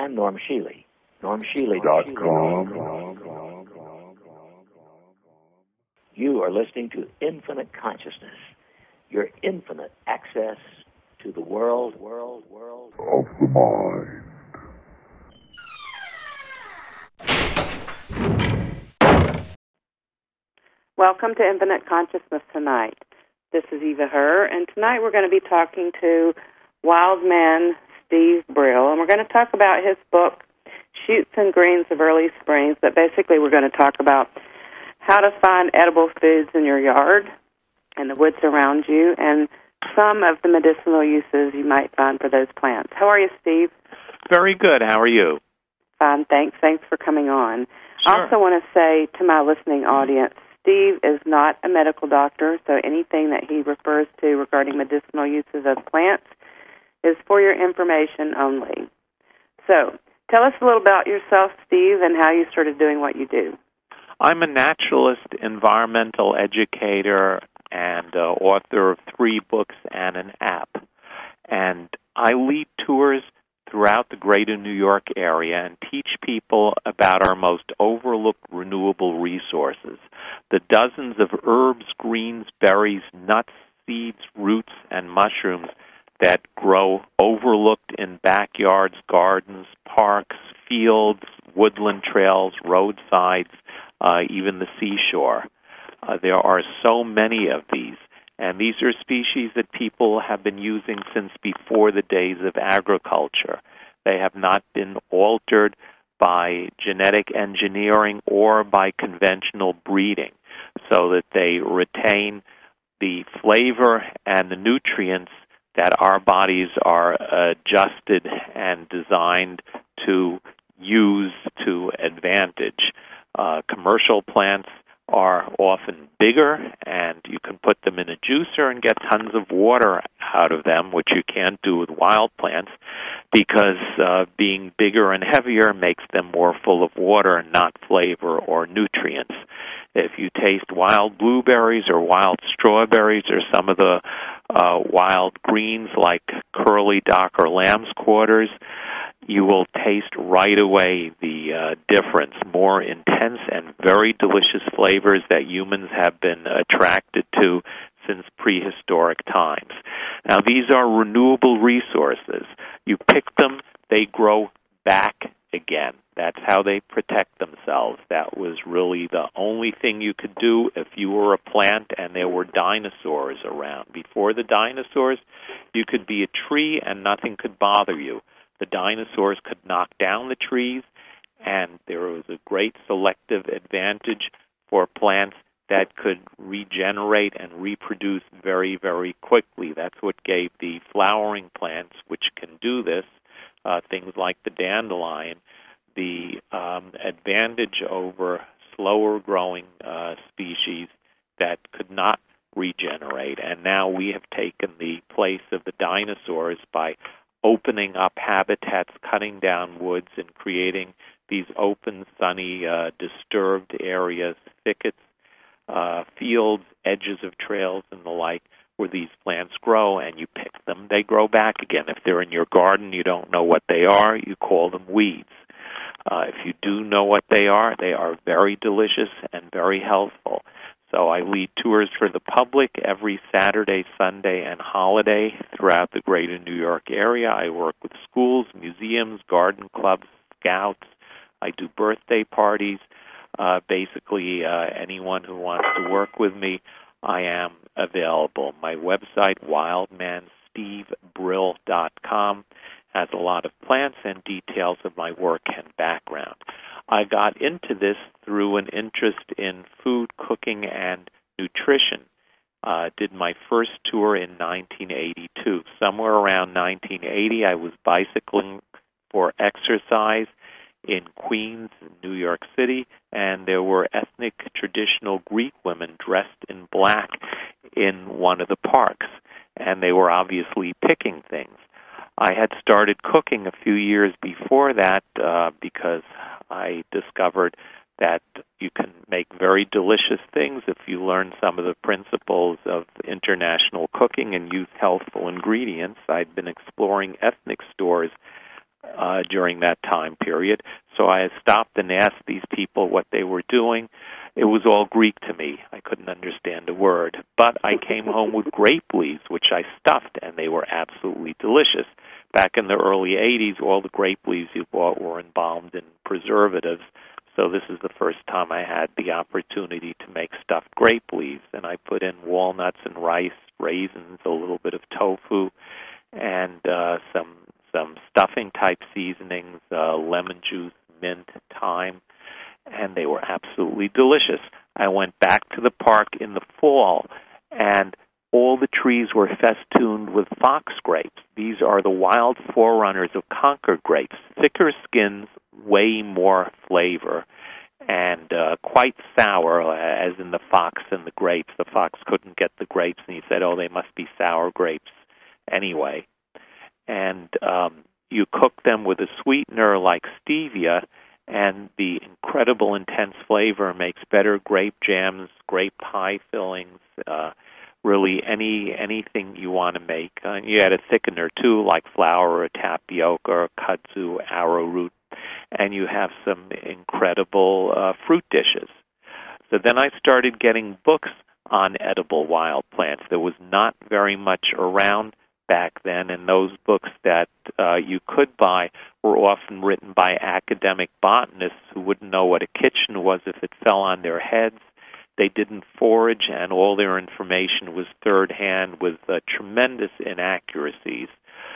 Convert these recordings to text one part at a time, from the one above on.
I'm Norm Shealy. NormShealy.com. You are listening to Infinite Consciousness, your infinite access to the world of the mind. Welcome to Infinite Consciousness tonight. This is Eva Herr, and tonight we're going to be talking to wild man Steve Brill, and we're going to talk about his book, Shoots and Greens of Early Springs, but basically we're going to talk about how to find edible foods in your yard and the woods around you, and some of the medicinal uses you might find for those plants. How are you, Steve? Very good. How are you? Fine, thanks. Thanks for coming on. Sure. I also want to say to my listening audience, Steve is not a medical doctor, so anything that he refers to regarding medicinal uses of plants is for your information only. So, tell us a little about yourself, Steve, and how you started doing what you do. I'm a naturalist, environmental educator, and author of 3 books and an app. And I lead tours throughout the greater New York area and teach people about our most overlooked renewable resources, the dozens of herbs, greens, berries, nuts, seeds, roots, and mushrooms that grow overlooked in backyards, gardens, parks, fields, woodland trails, roadsides, even the seashore. There are so many of these, and these are species that people have been using since before the days of agriculture. They have not been altered by genetic engineering or by conventional breeding, so that they retain the flavor and the nutrients that our bodies are adjusted and designed to use to advantage. Commercial plants are often bigger, and you can put them in a juicer and get tons of water out of them, which you can't do with wild plants, because being bigger and heavier makes them more full of water and not flavor or nutrients. If you taste wild blueberries or wild strawberries or some of the wild greens like curly dock or lamb's quarters, you will taste right away the difference, more intense and very delicious flavors that humans have been attracted to since prehistoric times. Now, these are renewable resources. You pick them, they grow back again. That's how they protect themselves. That was really the only thing you could do if you were a plant and there were dinosaurs around. Before the dinosaurs, you could be a tree and nothing could bother you. The dinosaurs could knock down the trees, and there was a great selective advantage for plants that could regenerate and reproduce very, very quickly. That's what gave the flowering plants, which can do this, things like the dandelion, the advantage over slower-growing species that could not regenerate. And now we have taken the place of the dinosaurs by opening up habitats, cutting down woods, and creating these open, sunny, disturbed areas, thickets, fields, edges of trails, and the like, where these plants grow, and you pick them, they grow back again. If they're in your garden, you don't know what they are, you call them weeds. If you do know what they are very delicious and very healthful. So I lead tours for the public every Saturday, Sunday, and holiday throughout the greater New York area. I work with schools, museums, garden clubs, scouts. I do birthday parties. Basically, anyone who wants to work with me, I am available. My website, wildmanstevebrill.com, has a lot of plants and details of my work and background. I got into this through an interest in food, cooking, and nutrition. Did my first tour in 1982. Somewhere around 1980, I was bicycling for exercise in Queens, New York City, and there were ethnic traditional Greek women dressed in black in one of the parks, and they were obviously picking things. I had started cooking a few years before that because I discovered that you can make very delicious things if you learn some of the principles of international cooking and use healthful ingredients. I'd been exploring ethnic stores during that time period. So I stopped and asked these people what they were doing. It was all Greek to me. I couldn't understand a word. But I came home with grape leaves, which I stuffed, and they were absolutely delicious. Back in the early 80s, all the grape leaves you bought were embalmed in preservatives. So this is the first time I had the opportunity to make stuffed grape leaves. And I put in walnuts and rice, raisins, a little bit of tofu, and some stuffing-type seasonings, lemon juice, mint, thyme, and they were absolutely delicious. I went back to the park in the fall, and all the trees were festooned with fox grapes. These are the wild forerunners of Concord grapes, thicker skins, way more flavor, and quite sour, as in the fox and the grapes. The fox couldn't get the grapes, and he said, oh, they must be sour grapes anyway. And you cook them with a sweetener like stevia, and the incredible intense flavor makes better grape jams, grape pie fillings, really anything you want to make. You add a thickener, too, like flour or tapioca or kudzu, arrowroot, and you have some incredible fruit dishes. So then I started getting books on edible wild plants. There was not very much around back then, and those books that you could buy were often written by academic botanists who wouldn't know what a kitchen was if it fell on their heads. They didn't forage, and all their information was third-hand with tremendous inaccuracies.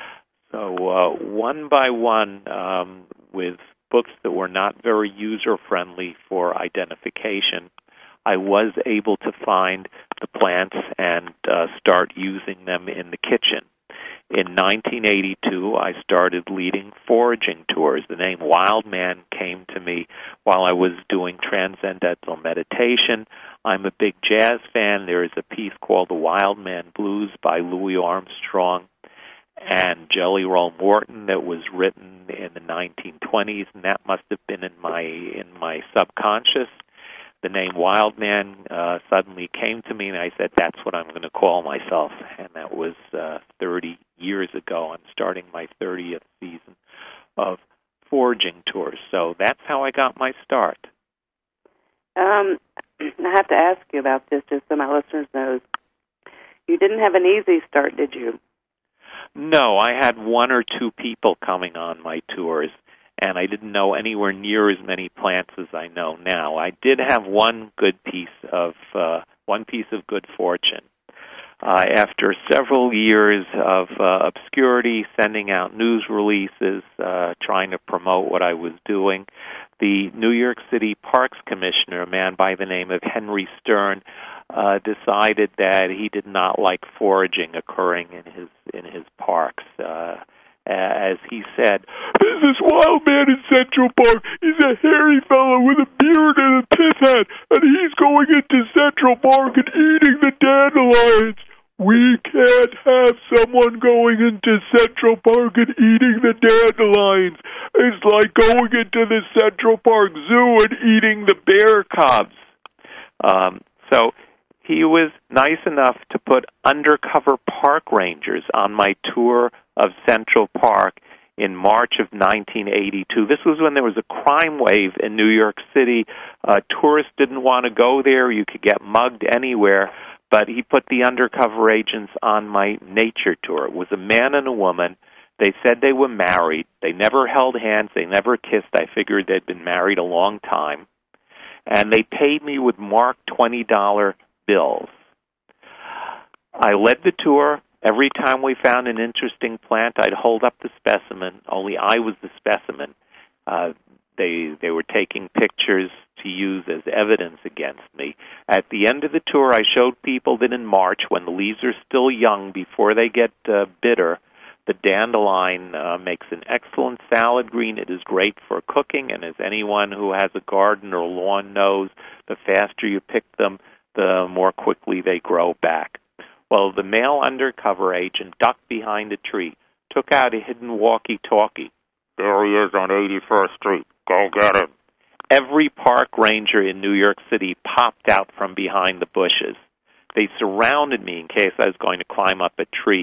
So one by one, with books that were not very user-friendly for identification, I was able to find the plants and start using them in the kitchen. In 1982, I started leading foraging tours. The name Wild Man came to me while I was doing transcendental meditation. I'm a big jazz fan. There is a piece called The Wild Man Blues by Louis Armstrong and Jelly Roll Morton that was written in the 1920s, and that must have been in my subconscious. The name Wild Man suddenly came to me, and I said, that's what I'm going to call myself. And that was 30 years ago. I'm starting my 30th season of foraging tours. So that's how I got my start. I have to ask you about this just so my listeners know. You didn't have an easy start, did you? No, I had one or two people coming on my tours, and I didn't know anywhere near as many plants as I know now. I did have one piece of good fortune. After several years of obscurity, sending out news releases, trying to promote what I was doing, the New York City Parks Commissioner, a man by the name of Henry Stern, decided that he did not like foraging occurring in his parks. As he said, "There's this wild man in Central Park. He's a hairy fellow with a beard and a pith hat, and he's going into Central Park and eating the dandelions. We can't have someone going into Central Park and eating the dandelions. It's like going into the Central Park Zoo and eating the bear cubs." So he was nice enough to put undercover park rangers on my tour of Central Park in March of 1982. This was when there was a crime wave in New York City. Tourists didn't want to go there. You could get mugged anywhere. But he put the undercover agents on my nature tour. It was a man and a woman. They said they were married. They never held hands. They never kissed. I figured they'd been married a long time. And they paid me with marked $20 bills. I led the tour. Every time we found an interesting plant, I'd hold up the specimen. Only I was the specimen. They were taking pictures to use as evidence against me. At the end of the tour, I showed people that in March, when the leaves are still young, before they get bitter, the dandelion makes an excellent salad green. It is great for cooking, and as anyone who has a garden or lawn knows, the faster you pick them, the more quickly they grow back. Well, the male undercover agent ducked behind a tree, took out a hidden walkie-talkie. "There he is on 81st Street. Go get him." Every park ranger in New York City popped out from behind the bushes. They surrounded me in case I was going to climb up a tree.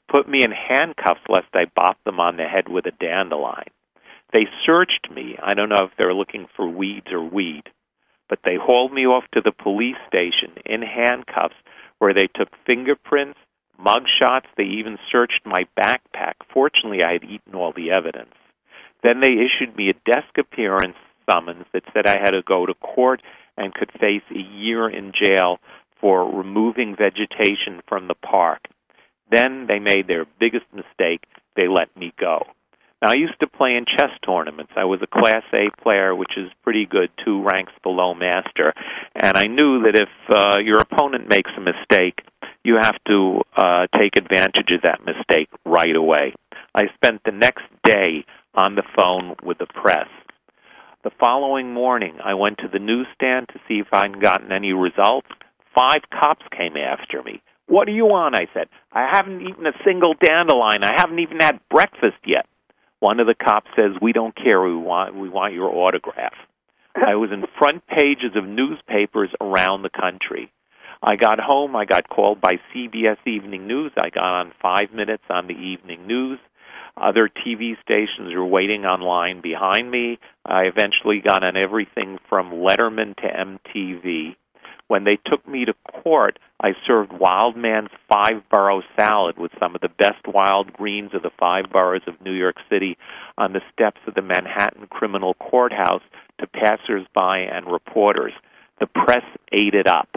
put me in handcuffs lest I bop them on the head with a dandelion. They searched me. I don't know if they were looking for weeds or weed, but they hauled me off to the police station in handcuffs where they took fingerprints, mug shots. They even searched my backpack. Fortunately, I had eaten all the evidence. Then they issued me a desk appearance summons that said I had to go to court and could face a year in jail for removing vegetation from the park. Then they made their biggest mistake. They let me go. Now, I used to play in chess tournaments. I was a Class A player, which is pretty good, 2 ranks below master. And I knew that if your opponent makes a mistake, you have to take advantage of that mistake right away. I spent the next day on the phone with the press. The following morning, I went to the newsstand to see if I'd gotten any results. 5 cops came after me. What do you want? I said. I haven't eaten a single dandelion. I haven't even had breakfast yet. One of the cops says, we don't care. We want your autograph. I was in front pages of newspapers around the country. I got home. I got called by CBS Evening News. I got on 5 minutes on the evening news. Other TV stations were waiting online behind me. I eventually got on everything from Letterman to MTV. When they took me to court, I served Wildman's 5-borough salad with some of the best wild greens of the 5 boroughs of New York City on the steps of the Manhattan Criminal Courthouse to passersby and reporters. The press ate it up.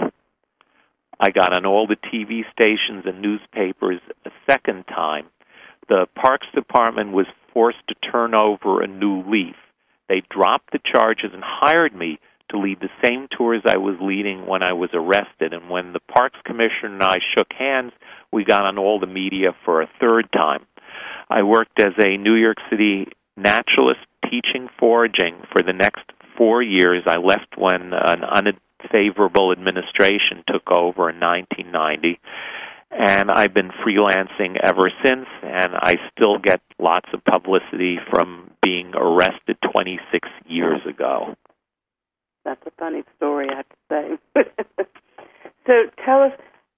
I got on all the TV stations and newspapers a second time. The Parks Department was forced to turn over a new leaf. They dropped the charges and hired me to lead the same tours I was leading when I was arrested. And when the Parks Commissioner and I shook hands, we got on all the media for a third time. I worked as a New York City naturalist teaching foraging for the next 4 years. I left when an unfavorable administration took over in 1990. And I've been freelancing ever since, and I still get lots of publicity from being arrested 26 years ago. That's a funny story, I have to say. So tell us,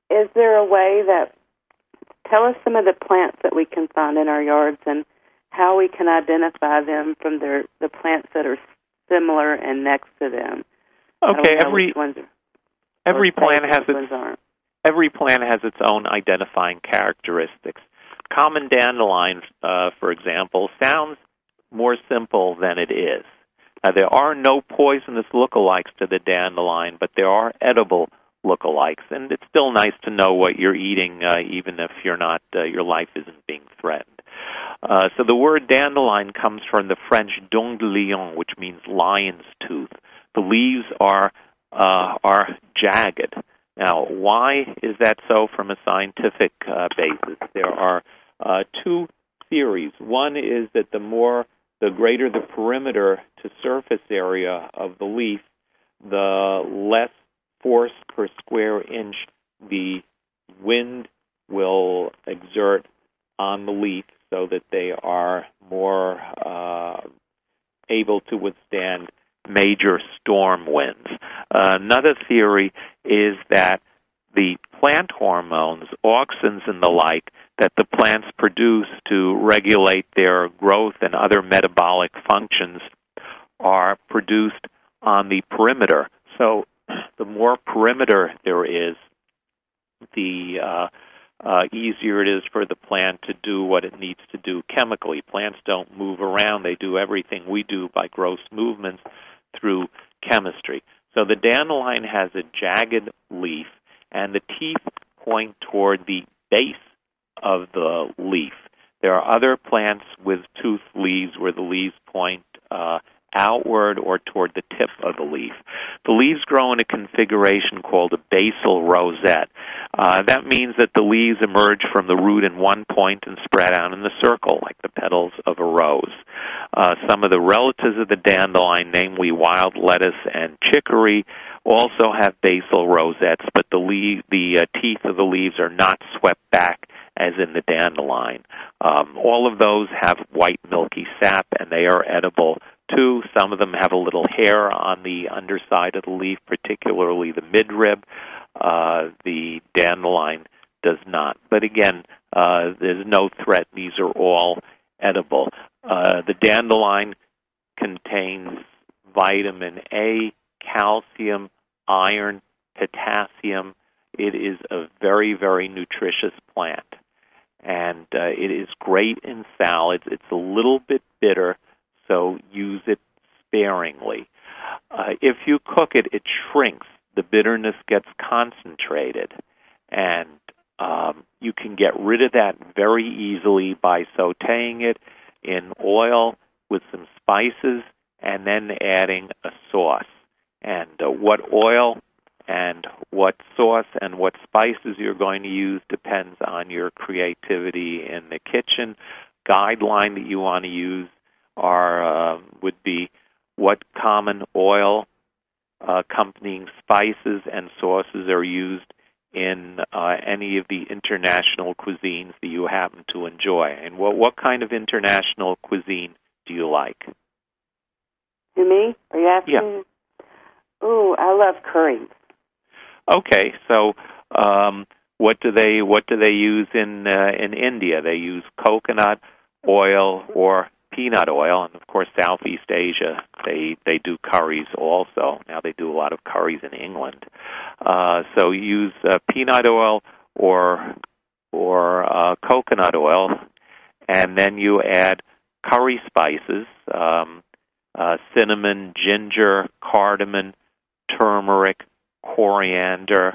tell us some of the plants that we can find in our yards and how we can identify them from the plants that are similar and next to them. Okay, every plant has its own identifying characteristics. Common dandelion, for example, sounds more simple than it is. There are no poisonous lookalikes to the dandelion, but there are edible lookalikes, and it's still nice to know what you're eating, even if you're not, your life isn't being threatened. So the word dandelion comes from the French dent de lion, which means lion's tooth. The leaves are jagged. Now, why is that so from a scientific basis? There are 2 theories. One is that the greater the perimeter to surface area of the leaf, the less force per square inch the wind will exert on the leaf so that they are more able to withstand major storm winds. Another theory is that the plant hormones, auxins and the like, that the plants produce to regulate their growth and other metabolic functions are produced on the perimeter. So the more perimeter there is, the easier it is for the plant to do what it needs to do chemically. Plants don't move around. They do everything we do by gross movements through chemistry. So the dandelion has a jagged leaf, and the teeth point toward the base of the leaf. There are other plants with toothed leaves where the leaves point outward or toward the tip of the leaf. The leaves grow in a configuration called a basal rosette. That means that the leaves emerge from the root in one point and spread out in a circle, like the petals of a rose. Some of the relatives of the dandelion, namely wild lettuce and chicory, also have basal rosettes, but the teeth of the leaves are not swept back as in the dandelion. All of those have white milky sap, and they are edible too. Some of them have a little hair on the underside of the leaf, particularly the midrib. The dandelion does not. But again, there's no threat. These are all edible. The dandelion contains vitamin A, calcium, iron, potassium. It is a very, very nutritious plant. And it is great in salads. It's a little bit bitter, so use it sparingly. If you cook it, it shrinks. The bitterness gets concentrated. And you can get rid of that very easily by sautéing it in oil with some spices and then adding a sauce. And what oil and what sauce and what spices you're going to use depends on your creativity in the kitchen. Guideline that you want to use would be what common oil accompanying spices and sauces are used in any of the international cuisines that you happen to enjoy. And what kind of international cuisine do you like? You, me? Are you asking? Yeah. Oh, I love curries. Okay, so what do they use in India? They use coconut oil or peanut oil, and of course Southeast Asia they do curries also. Now they do a lot of curries in England. So use peanut oil or coconut oil, and then you add curry spices, cinnamon, ginger, cardamom, turmeric, coriander,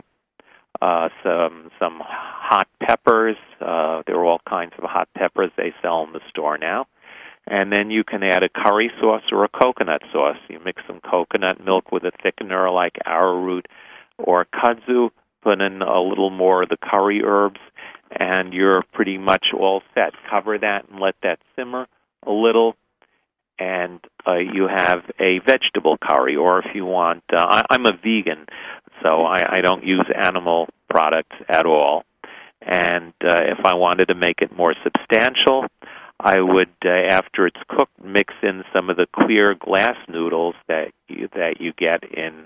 some hot peppers. There are all kinds of hot peppers they sell in the store now. And then you can add a curry sauce or a coconut sauce. You mix some coconut milk with a thickener like arrowroot or kudzu, put in a little more of the curry herbs, and you're pretty much all set. Cover that and let that simmer a little, and you have a vegetable curry. Or if you want, I'm a vegan, so I don't use animal products at all. And if I wanted to make it more substantial, I would, after it's cooked, mix in some of the clear glass noodles that you get in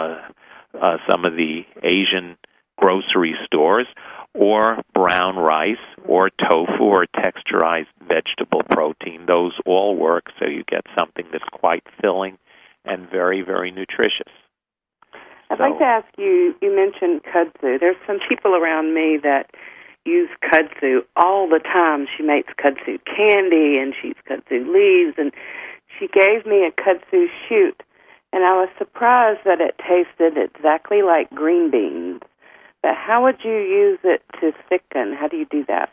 some of the Asian grocery stores, or brown rice, or tofu, or texturized vegetable protein. Those all work, so you get something that's quite filling and very, very nutritious. I'd like to ask you, you mentioned kudzu. There's some people around me that use kudzu all the time. She makes kudzu candy, and she's kudzu leaves, and she gave me a kudzu shoot, and I was surprised that it tasted exactly like green beans. But how would you use it to thicken? How do you do that?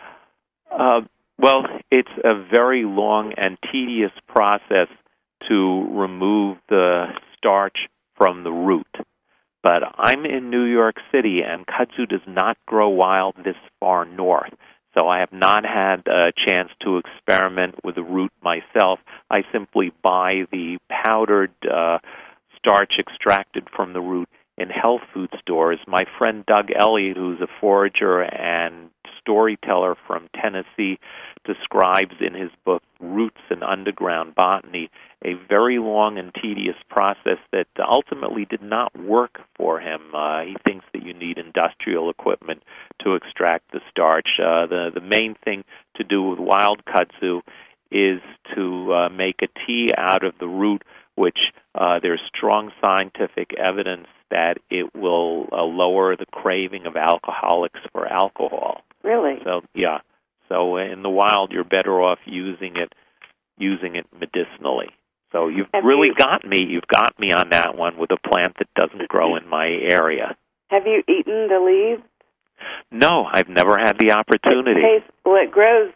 Well, it's a very long and tedious process to remove the starch from the root. But I'm in New York City, and kudzu does not grow wild this far north. So I have not had a chance to experiment with the root myself. I simply buy the powdered starch extracted from the root in health food stores. My friend Doug Elliott, who's a forager and storyteller from Tennessee, describes in his book Roots and Underground Botany a very long and tedious process that ultimately did not work for him. He thinks that you need industrial equipment to extract the starch. The main thing to do with wild kudzu is to make a tea out of the root, which there's strong scientific evidence that it will lower the craving of alcoholics for alcohol. Really? So yeah. So in the wild, you're better off using it medicinally. So you've got me. You've got me on that one with a plant that doesn't grow in my area. Have you eaten the leaves? No, I've never had the opportunity. It grows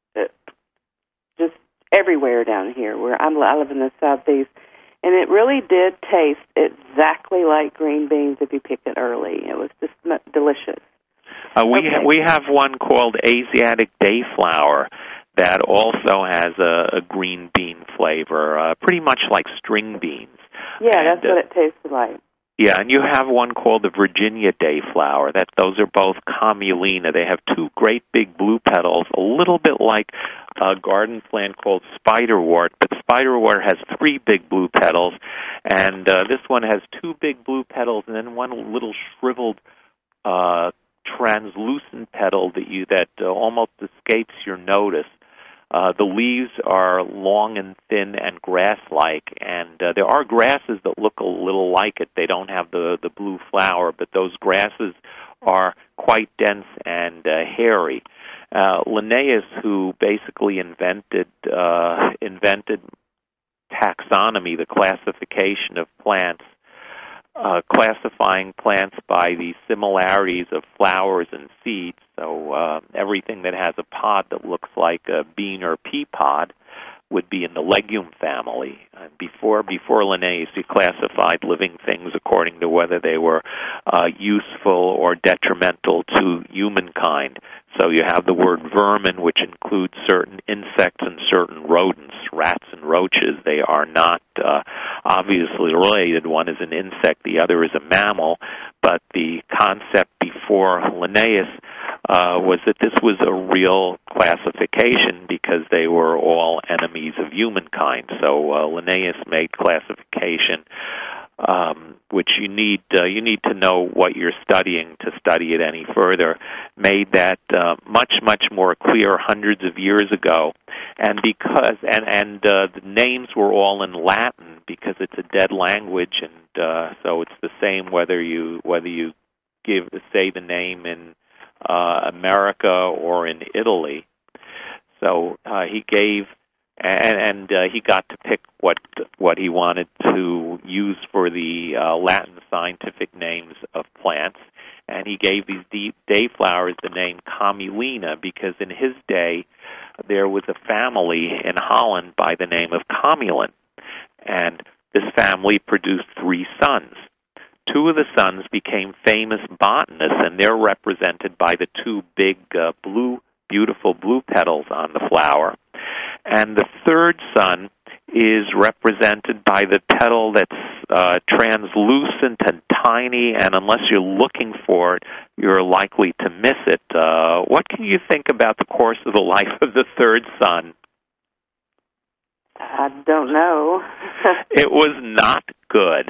just everywhere down here. Where I live in the Southeast, and it really did taste exactly like green beans if you pick it early. It was just delicious. We have one called Asiatic Dayflower that also has a green bean flavor, pretty much like string beans. Yeah, that's what it tasted like. Yeah, and you have one called the Virginia Dayflower. Those are both Comulina. They have two great big blue petals, a little bit like a garden plant called spiderwort, but spiderwort has three big blue petals, and this one has two big blue petals and then one little shriveled translucent petal that almost escapes your notice. The leaves are long and thin and grass-like, and there are grasses that look a little like it. They don't have the blue flower, but those grasses are quite dense and hairy. Linnaeus, who basically invented taxonomy, the classification of plants, classifying plants by the similarities of flowers and seeds. So everything that has a pod that looks like a bean or pea pod would be in the legume family. Before Linnaeus, he classified living things according to whether they were useful or detrimental to humankind. So you have the word vermin, which includes certain insects and certain rodents, rats and roaches. They are not obviously related. One is an insect, the other is a mammal. But the concept before Linnaeus was that this was a real classification because they were all enemies of humankind. So Linnaeus made classification, which you need to know what you're studying to study it any further, made that much more clear hundreds of years ago. And because the names were all in Latin because it's a dead language, and so it's the same whether you say the name in America or in Italy. So he gave, and he got to pick what he wanted to use for the Latin scientific names of plants, and he gave these day flowers the name Comulina because in his day there was a family in Holland by the name of Comulin, and this family produced 3 sons. 2 of the sons became famous botanists, and they're represented by the 2 big beautiful blue petals on the flower. And the 3rd son is represented by the petal that's translucent and tiny, and unless you're looking for it, you're likely to miss it. What can you think about the course of the life of the 3rd son? I don't know. It was not good.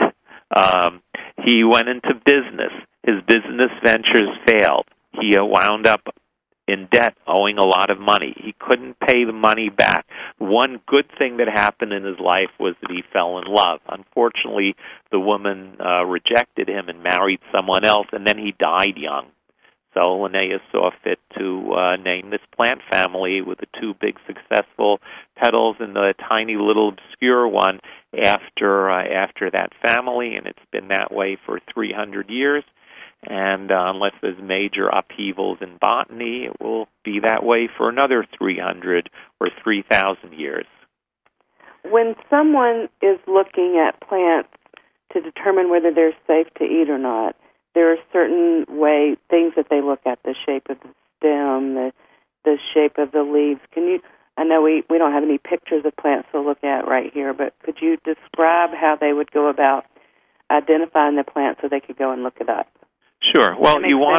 He went into business. His business ventures failed. He wound up in debt, owing a lot of money. He couldn't pay the money back. One good thing that happened in his life was that he fell in love. Unfortunately, the woman rejected him and married someone else, and then he died young. So Linnaeus saw fit to name this plant family with the 2 big successful petals and the tiny little obscure one after that family, and it's been that way for 300 years. And unless there's major upheavals in botany, it will be that way for another 300 or 3,000 years. When someone is looking at plants to determine whether they're safe to eat or not, there are certain things that they look at: the shape of the stem, the shape of the leaves. I know we don't have any pictures of plants to look at right here, but could you describe how they would go about identifying the plant so they could go and look it up? Sure. Well,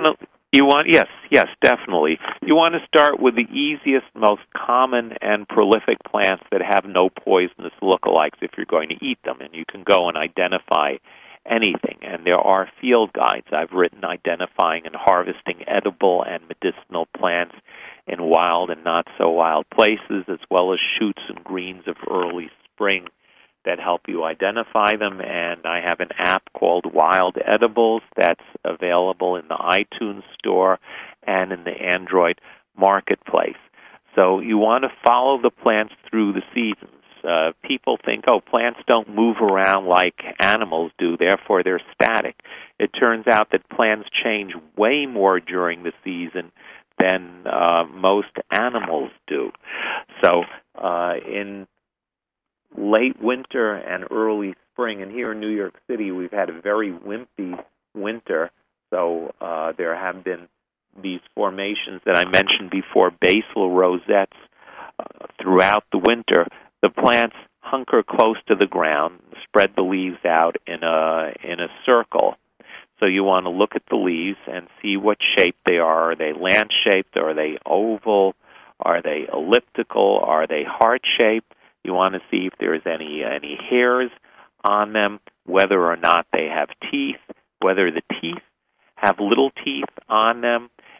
yes, definitely. You want to start with the easiest, most common and prolific plants that have no poisonous lookalikes if you're going to eat them, and you can go and identify anything. And there are field guides I've written identifying and harvesting edible and medicinal plants in wild and not so wild places, as well as shoots and greens of early spring that help you identify them. And I have an app called Wild Edibles that's available in the iTunes store and in the Android marketplace. So you want to follow the plants through the seasons. People think, plants don't move around like animals do, therefore they're static. It turns out that plants change way more during the season than most animals do. So in late winter and early spring, and here in New York City we've had a very wimpy winter, so there have been these formations that I mentioned before, basal rosettes, throughout the winter. The plants hunker close to the ground, spread the leaves out in a circle. So you want to look at the leaves and see what shape they are. Are they lance-shaped? Are they oval? Are they elliptical? Are they heart-shaped? You want to see if there's any hairs on them, whether or not they have teeth, whether the teeth have little teeth on them,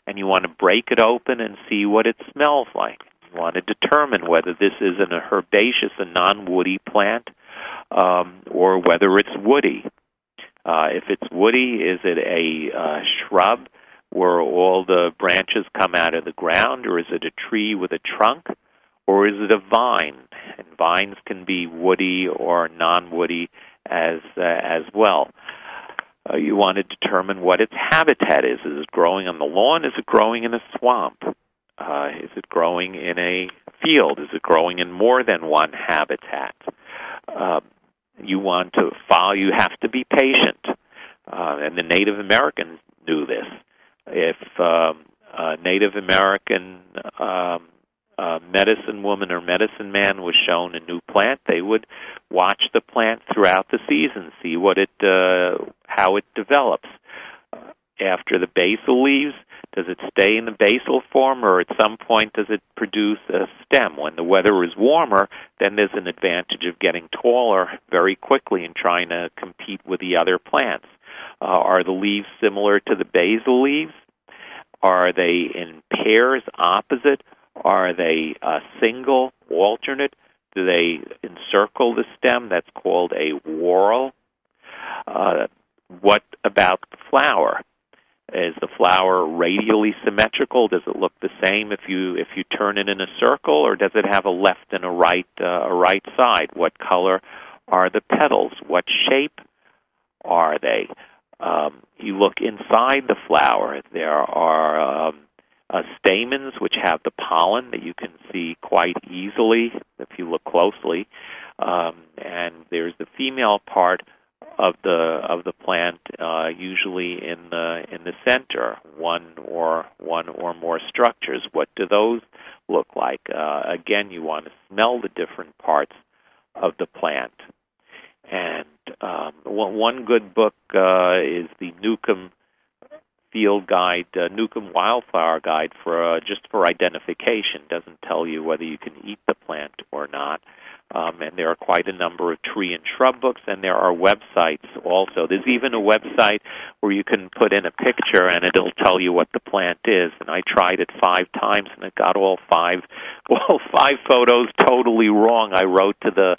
and you want to break it open and see what it smells like. You want to determine whether this is an herbaceous, a non-woody plant, or whether it's woody. If it's woody, is it a shrub where all the branches come out of the ground, or is it a tree with a trunk, or is it a vine? And vines can be woody or non-woody as well. You want to determine what its habitat is. Is it growing on the lawn? Is it growing in a swamp? Is it growing in a field? Is it growing in more than one habitat? You want to follow. You have to be patient. And the Native Americans knew this. If a Native American medicine woman or medicine man was shown a new plant, they would watch the plant throughout the season, see what how it develops. After the basal leaves, does it stay in the basal form, or at some point does it produce a stem? When the weather is warmer, then there's an advantage of getting taller very quickly and trying to compete with the other plants. Are the leaves similar to the basal leaves? Are they in pairs, opposite? Are they single, alternate? Do they encircle the stem? That's called a whorl. What about the flower? Is the flower radially symmetrical? Does it look the same if you turn it in a circle, or does it have a left and a right side? What color are the petals? What shape are they? You look inside the flower. There are stamens which have the pollen that you can see quite easily if you look closely, and there's the female part of the plant, usually in the center, one or more structures. What do those look like? Again, you want to smell the different parts of the plant. And one good book is the Newcomb Field Guide, Newcomb Wildflower Guide for identification. Doesn't tell you whether you can eat the plant or not. And there are quite a number of tree and shrub books, and there are websites also. There's even a website where you can put in a picture and it'll tell you what the plant is. And I tried it 5 times, and it got all five photos totally wrong. I wrote to the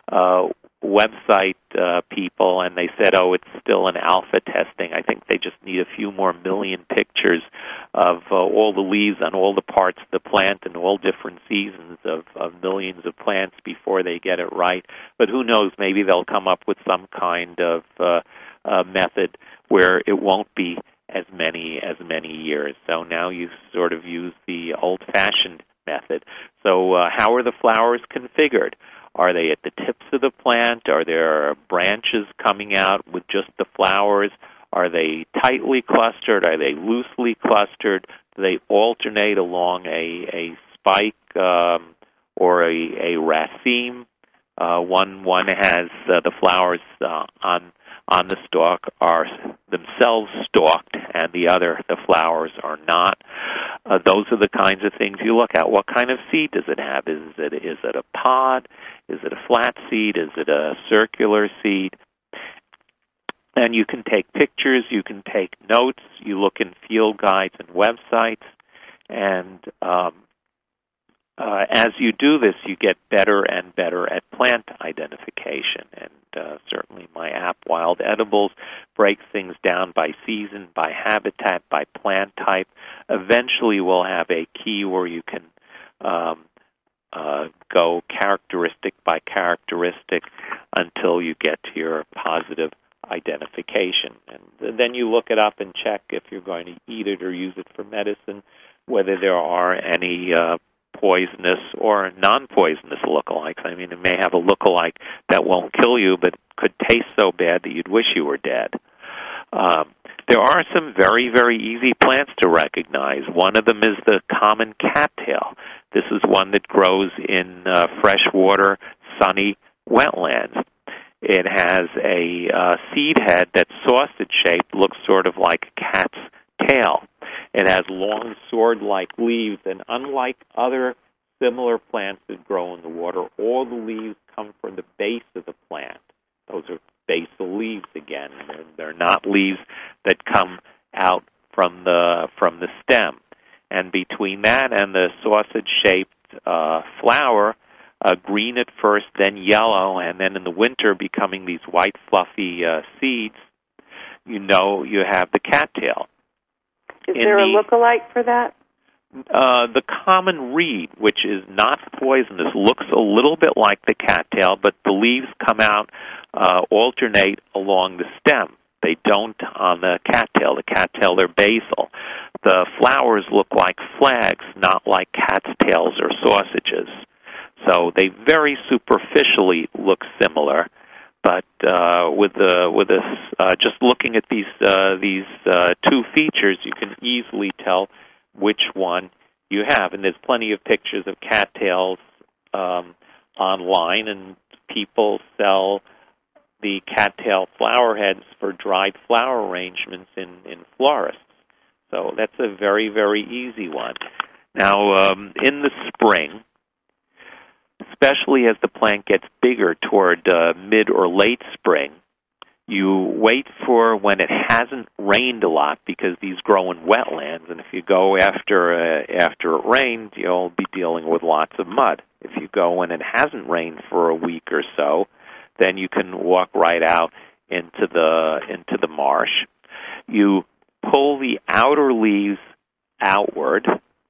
website people, and they said, it's still in alpha testing. I think they just need a few more million pictures of all the leaves on all the parts of the plant and all different seasons of millions of plants before they get it right. But who knows, maybe they'll come up with some kind of method where it won't be as many years. So now you sort of use the old-fashioned method. So how are the flowers configured? Are they at the tips of the plant? Are there branches coming out with just the flowers? Are they tightly clustered? Are they loosely clustered? Do they alternate along a spike or a raceme? One has the flowers on the stalk are themselves stalked, and the flowers are not. Those are the kinds of things you look at. What kind of seed does it have? Is it a pod? Is it a flat seed? Is it a circular seed? And you can take pictures, you can take notes, you look in field guides and websites, and as you do this, you get better and better at plant identification. And certainly my app, Wild Edibles, breaks things down by season, by habitat, by plant type. Eventually we'll have a key where you can go characteristic by characteristic until you get to your positive identification. And then you look it up and check if you're going to eat it or use it for medicine, whether there are any poisonous or non-poisonous lookalikes. I mean, it may have a lookalike that won't kill you, but could taste so bad that you'd wish you were dead. There are some very, very easy plants to recognize. One of them is the common cattail. This is one that grows in freshwater, sunny wetlands. It has a seed head that's sausage-shaped, looks sort of like a cat's tail. It has long sword-like leaves, and unlike other similar plants that grow in the water, all the leaves come from the base of the plant. Those are basal leaves again. They're not leaves that come out from the stem, and between that and the sausage-shaped flower, green at first, then yellow, and then in the winter becoming these white fluffy seeds, you know you have the cattail. Is there a look-alike for that? The common reed, which is not poisonous, looks a little bit like the cattail, but the leaves come out, alternate along the stem. They don't on the cattail. The cattail, they're basal. The flowers look like flags, not like cat's tails or sausages. So they very superficially look similar, but just looking at these two features, you can easily tell which one you have. And there's plenty of pictures of cattails online, and people sell the cattail flower heads for dried flower arrangements in florists. So that's a very, very easy one. Now, in the spring, especially as the plant gets bigger toward mid or late spring, you wait for when it hasn't rained a lot, because these grow in wetlands, and if you go after it rains, you'll be dealing with lots of mud. If you go when it hasn't rained for a week or so, then you can walk right out into the marsh. You pull the outer leaves outward,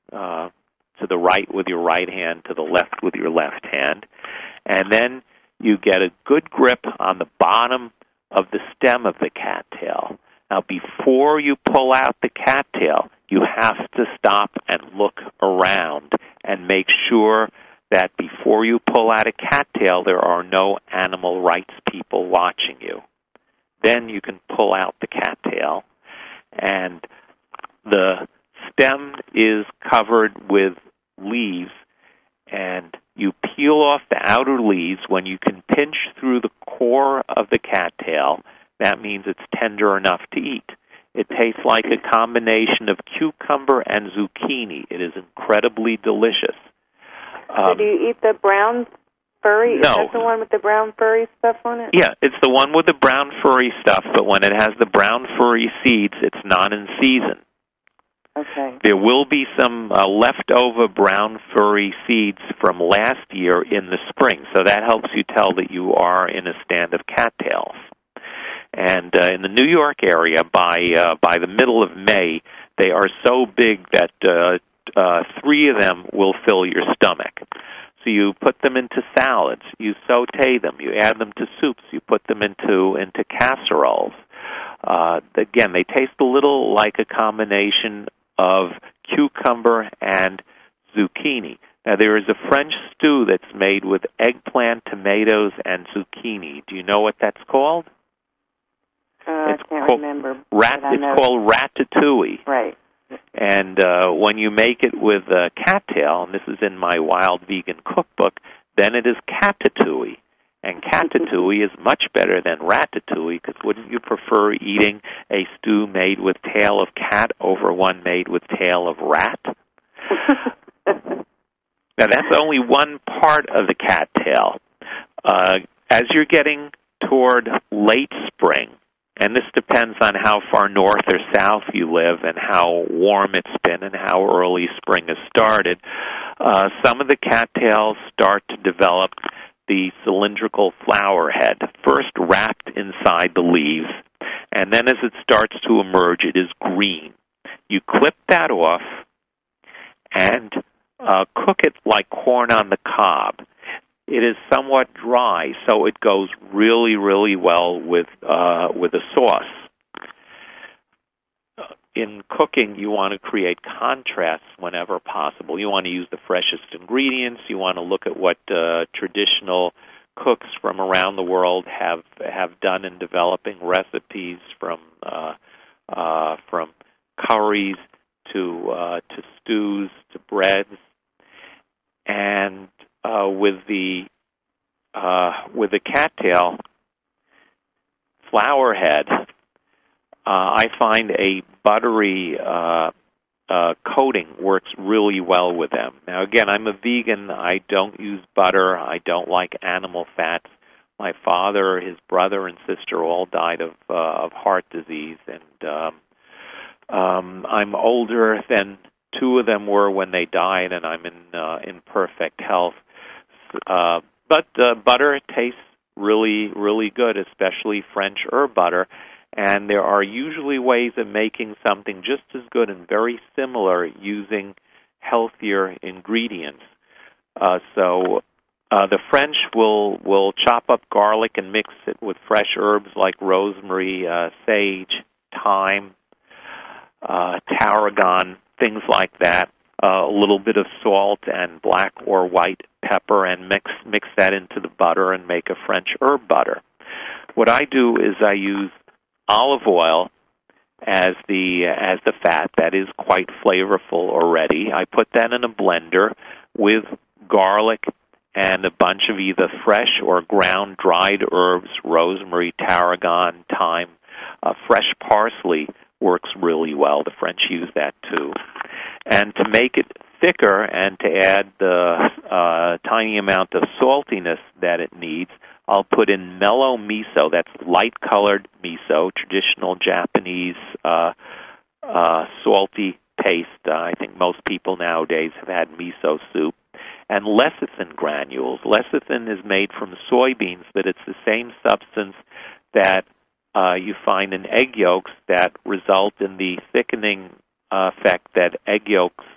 to the right with your right hand, to the left with your left hand, and then you get a good grip on the bottom of the stem of the cattail. Now, before you pull out the cattail, you have to stop and look around and make sure that before you pull out a cattail, there are no animal rights people watching you. Then you can pull out the cattail, and the stem is covered with leaves, and you peel off the outer leaves. When you can pinch through the core of the cattail, that means it's tender enough to eat. It tastes like a combination of cucumber and zucchini. It is incredibly delicious. So do you eat the brown furry? No. Is that the one with the brown furry stuff on it? Yeah, it's the one with the brown furry stuff, but when it has the brown furry seeds, it's not in season. Okay. There will be some leftover brown furry seeds from last year in the spring, so that helps you tell that you are in a stand of cattails. And in the New York area, by the middle of May, they are so big that 3 of them will fill your stomach. So you put them into salads, you saute them, you add them to soups, you put them into casseroles. Again, they taste a little like a combination of cucumber and zucchini. Now, there is a French stew that's made with eggplant, tomatoes, and zucchini. Do you know what that's called? I can't remember. It's called ratatouille. Right. And when you make it with cattail, and this is in my Wild Vegan Cookbook, then it is catatouille. And catatouille is much better than ratatouille, because wouldn't you prefer eating a stew made with tail of cat over one made with tail of rat? Now, that's only one part of the cattail. As you're getting toward late spring, and this depends on how far north or south you live and how warm it's been and how early spring has started, some of the cattails start to develop the cylindrical flower head, first wrapped inside the leaves, and then as it starts to emerge, it is green. You clip that off and cook it like corn on the cob. It is somewhat dry, so it goes really, really well with a sauce. In cooking, you want to create contrasts whenever possible. You want to use the freshest ingredients. You want to look at what traditional cooks from around the world have done in developing recipes, from curries to stews to breads, and with the cattail flower head, I find a buttery coating works really well with them. Now, again, I'm a vegan. I don't use butter. I don't like animal fats. My father, his brother, and sister all died of heart disease, and I'm older than two of them were when they died, and I'm in perfect health. But butter tastes really, really good, especially French herb butter. And there are usually ways of making something just as good and very similar using healthier ingredients. So the French will chop up garlic and mix it with fresh herbs like rosemary, sage, thyme, tarragon, things like that. A little bit of salt and black or white pepper, and mix that into the butter and make a French herb butter. What I do is I use olive oil as the fat. That is quite flavorful already. I put that in a blender with garlic and a bunch of either fresh or ground dried herbs, rosemary, tarragon, thyme. Fresh parsley works really well. The French use that too. And to make it thicker and to add the tiny amount of saltiness that it needs, I'll put in mellow miso. That's light-colored miso, traditional Japanese salty paste. I think most people nowadays have had miso soup. And lecithin granules. Lecithin is made from soybeans, but it's the same substance that you find in egg yolks that result in the thickening effect that egg yolks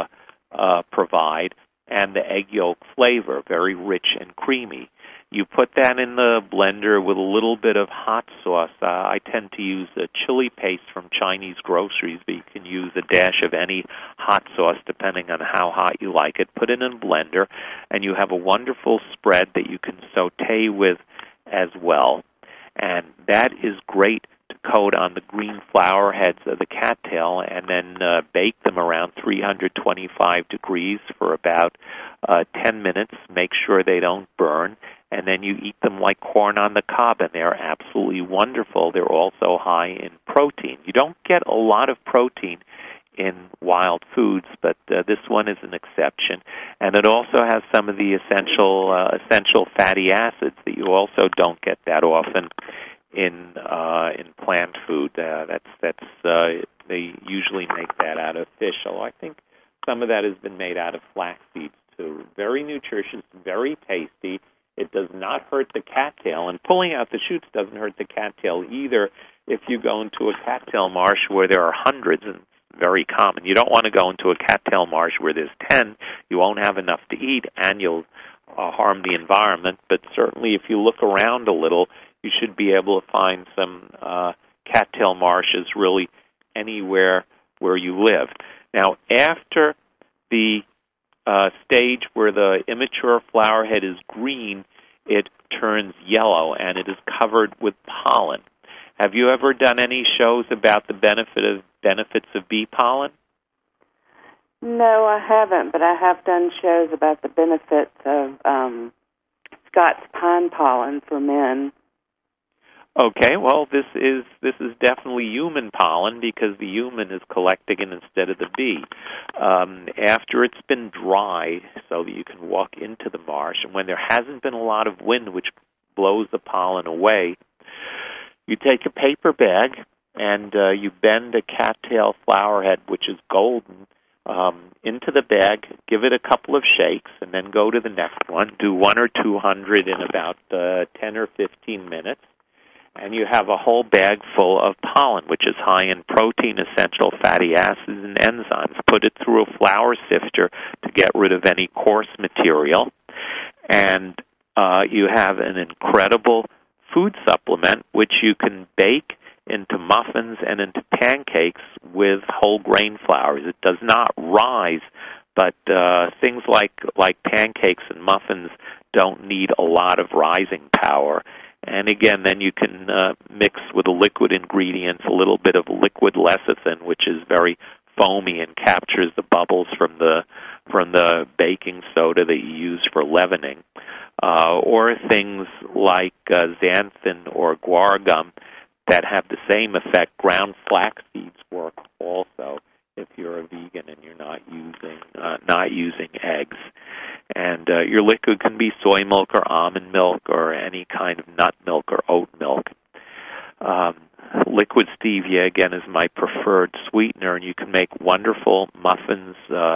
provide, and the egg yolk flavor, very rich and creamy. You put that in the blender with a little bit of hot sauce. I tend to use a chili paste from Chinese groceries, but you can use a dash of any hot sauce depending on how hot you like it. Put it in a blender, and you have a wonderful spread that you can saute with as well. And that is great to coat on the green flower heads of the cattail, and then bake them around 325 degrees for about 10 minutes. Make sure they don't burn. And then you eat them like corn on the cob, and they're absolutely wonderful. They're also high in protein. You don't get a lot of protein in wild foods, but this one is an exception. And it also has some of the essential fatty acids that you also don't get that often in plant food. They usually make that out of fish. Although I think some of that has been made out of flax seeds too. Very nutritious, very tasty. It does not hurt the cattail, and pulling out the shoots doesn't hurt the cattail either. If you go into a cattail marsh where there are hundreds, and it's very common, you don't want to go into a cattail marsh where there's 10. You won't have enough to eat, and you'll harm the environment. But certainly, if you look around a little, you should be able to find some cattail marshes really anywhere where you live. Now, after the stage where the immature flower head is green, it turns yellow and it is covered with pollen. Have you ever done any shows about the benefits of bee pollen? No, I haven't, but I have done shows about the benefits of Scots pine pollen for men. Okay, well, this is definitely human pollen because the human is collecting it instead of the bee. After it's been dry, so that you can walk into the marsh, and when there hasn't been a lot of wind, which blows the pollen away, you take a paper bag and you bend a cattail flower head, which is golden, into the bag, give it a couple of shakes, and then go to the next one. Do 100 or 200 in about 10 or 15 minutes. And you have a whole bag full of pollen, which is high in protein, essential fatty acids, and enzymes. Put it through a flour sifter to get rid of any coarse material. And you have an incredible food supplement, which you can bake into muffins and into pancakes with whole grain flours. It does not rise, but things like pancakes and muffins don't need a lot of rising power. And again, then you can mix with the liquid ingredients a little bit of liquid lecithin, which is very foamy and captures the bubbles from the baking soda that you use for leavening, or things like xanthan or guar gum that have the same effect. Ground flax seeds work also if you're a vegan and you're not using eggs. And your liquid can be soy milk or almond milk or any kind of nut milk or oat milk. Liquid stevia, again, is my preferred preferred sweetener, and you can make wonderful muffins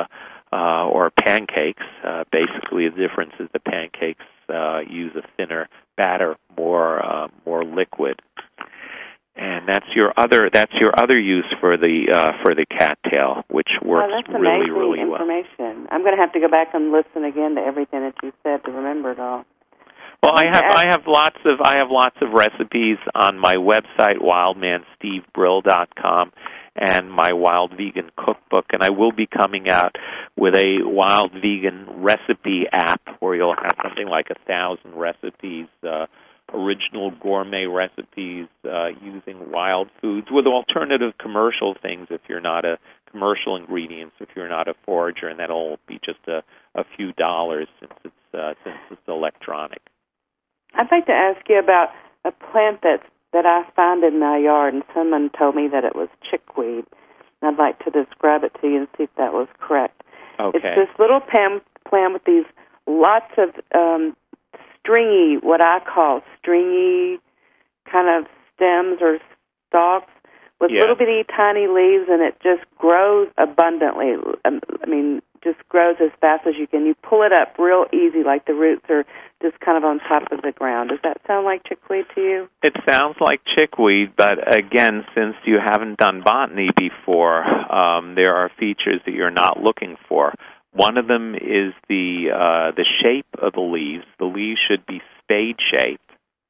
or pancakes. Basically, the difference is the pancakes use a thinner batter, more liquid. And that's your other use for the cattail, which works really, really well. That's amazing information. I'm going to have to go back and listen again to everything that you said to remember it all. Well, I have lots of recipes on my website, wildmanstevebrill.com, and my Wild Vegan Cookbook, and I will be coming out with a Wild Vegan recipe app where you'll have something like 1,000 recipes, original gourmet recipes using wild foods with alternative commercial things if you're not a commercial ingredients, if you're not a forager, and that'll be just a few dollars since it's electronic. I'd like to ask you about a plant that I found in my yard, and someone told me that it was chickweed. I'd like to describe it to you and see if that was correct. Okay. It's this little plant with these lots of stringy, what I call stringy kind of stems or stalks with little bitty tiny leaves, and it just grows abundantly. Just grows as fast as you can. You pull it up real easy, like the roots are just kind of on top of the ground. Does that sound like chickweed to you? It sounds like chickweed, but again, since you haven't done botany before, there are features that you're not looking for. One of them is the shape of the leaves. The leaves should be spade-shaped,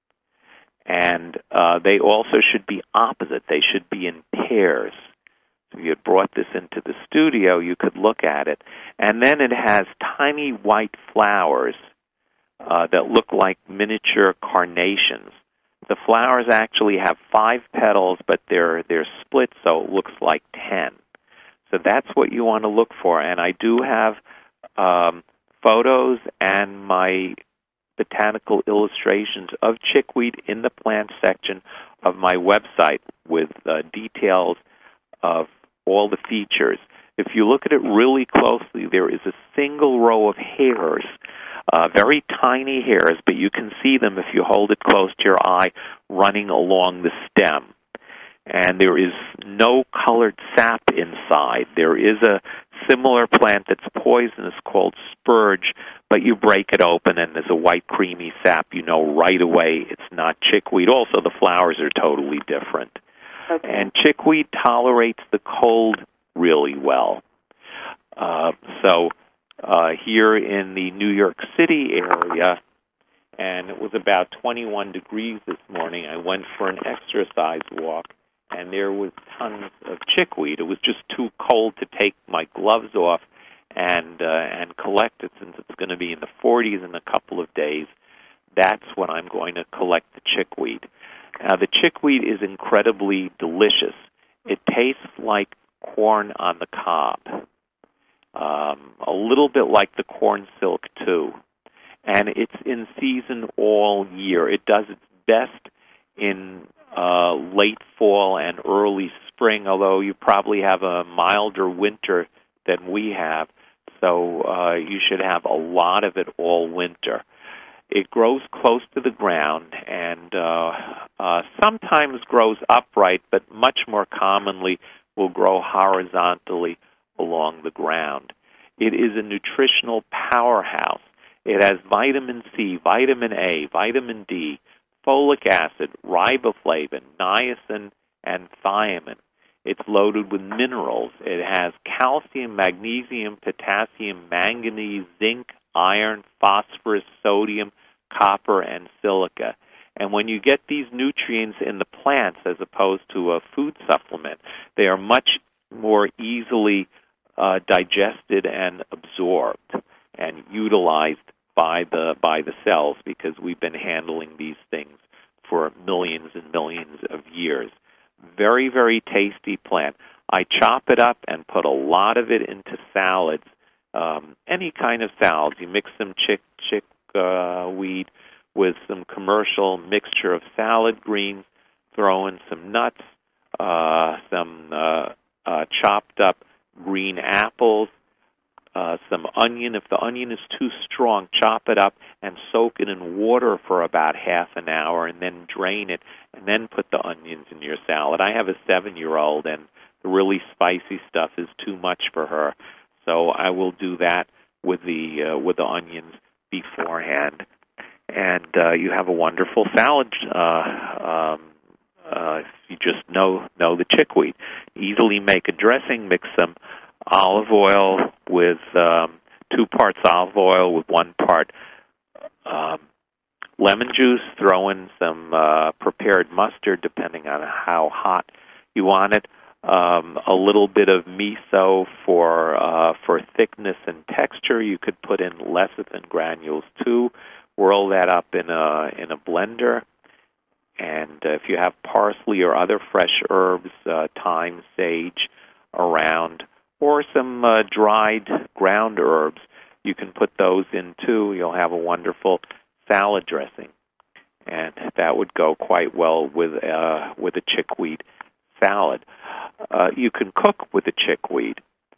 and they also should be opposite. They should be in pairs. If you had brought this into the studio, you could look at it. And then it has tiny white flowers that look like miniature carnations. The flowers actually have 5 petals, but they're split, so it looks like 10. So that's what you want to look for. And I do have photos and my botanical illustrations of chickweed in the plant section of my website with details of all the features. If you look at it really closely, there is a single row of hairs, very tiny hairs, but you can see them if you hold it close to your eye running along the stem. And there is no colored sap inside. There is a similar plant that's poisonous called spurge, but you break it open and there's a white creamy sap. You know right away it's not chickweed. Also, the flowers are totally different. Okay. And chickweed tolerates the cold really well. Here in the New York City area, and it was about 21 degrees this morning, I went for an exercise walk, and there was tons of chickweed. It was just too cold to take my gloves off and collect it, since it's going to be in the 40s in a couple of days. That's when I'm going to collect the chickweed. The chickweed is incredibly delicious. It tastes like corn on the cob, a little bit like the corn silk, too. And it's in season all year. It does its best in late fall and early spring, although you probably have a milder winter than we have, so you should have a lot of it all winter. It grows close to the ground and sometimes grows upright, but much more commonly will grow horizontally along the ground. It is a nutritional powerhouse. It has vitamin C, vitamin A, vitamin D, folic acid, riboflavin, niacin, and thiamine. It's loaded with minerals. It has calcium, magnesium, potassium, manganese, zinc, iron, phosphorus, sodium, copper, and silica. And when you get these nutrients in the plants as opposed to a food supplement, they are much more easily digested and absorbed and utilized by the cells, because we've been handling these things for millions and millions of years. Very, very tasty plant. I chop it up and put a lot of it into salads, any kind of salads. You mix some chickweed with some commercial mixture of salad greens, throw in some nuts, some chopped up green apples, some onion. If the onion is too strong, chop it up and soak it in water for about half an hour and then drain it and then put the onions in your salad. I have a 7-year-old, and the really spicy stuff is too much for her. So I will do that with the onions beforehand, and you have a wonderful salad. If you just know the chickweed, easily make a dressing. Mix some olive oil with 2 parts olive oil with 1 part lemon juice. Throw in some prepared mustard, depending on how hot you want it. A little bit of miso for thickness and texture. You could put in lecithin granules too. Whirl that up in a blender. And if you have parsley or other fresh herbs, thyme, sage around, or some dried ground herbs, you can put those in too. You'll have a wonderful salad dressing, and that would go quite well with a chickweed salad. You can cook with the chickweed.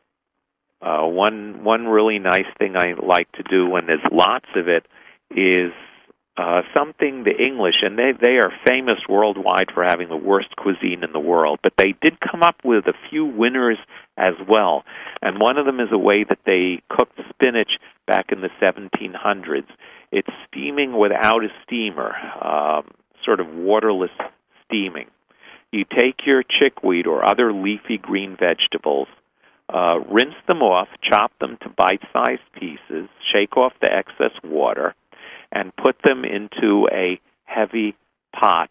One really nice thing I like to do when there's lots of it is something the English, and they are famous worldwide for having the worst cuisine in the world, but they did come up with a few winners as well. And one of them is a way that they cooked spinach back in the 1700s. It's steaming without a steamer, sort of waterless steaming. You take your chickweed or other leafy green vegetables, rinse them off, chop them to bite-sized pieces, shake off the excess water, and put them into a heavy pot.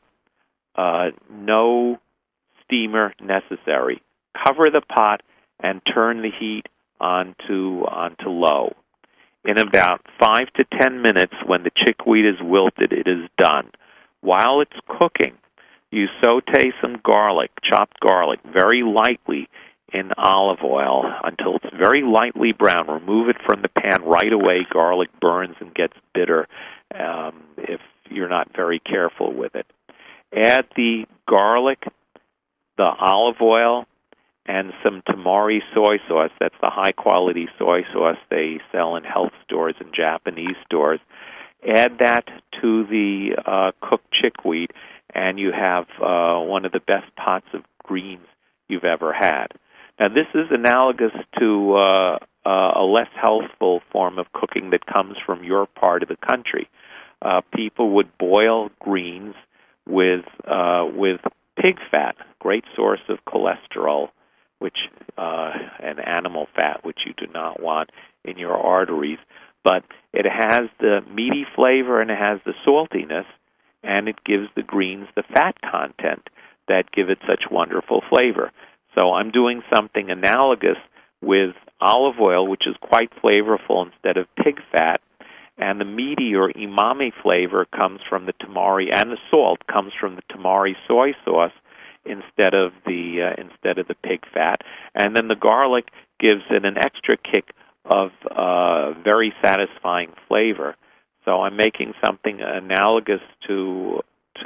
No steamer necessary. Cover the pot and turn the heat onto low. In about 5 to 10 minutes, when the chickweed is wilted, it is done. While it's cooking, you saute some garlic, chopped garlic, very lightly in olive oil until it's very lightly brown. Remove it from the pan right away. Garlic burns and gets bitter if you're not very careful with it. Add the garlic, the olive oil, and some tamari soy sauce. That's the high-quality soy sauce they sell in health stores and Japanese stores. Add that to the cooked chickweed, and you have one of the best pots of greens you've ever had. Now, this is analogous to a less healthful form of cooking that comes from your part of the country. People would boil greens with pig fat, great source of cholesterol, which and animal fat, which you do not want in your arteries. But it has the meaty flavor and it has the saltiness, and it gives the greens the fat content that give it such wonderful flavor. So I'm doing something analogous with olive oil, which is quite flavorful instead of pig fat, and the meaty or umami flavor comes from the tamari, and the salt comes from the tamari soy sauce instead of the pig fat, and then the garlic gives it an extra kick of very satisfying flavor. So I'm making something analogous to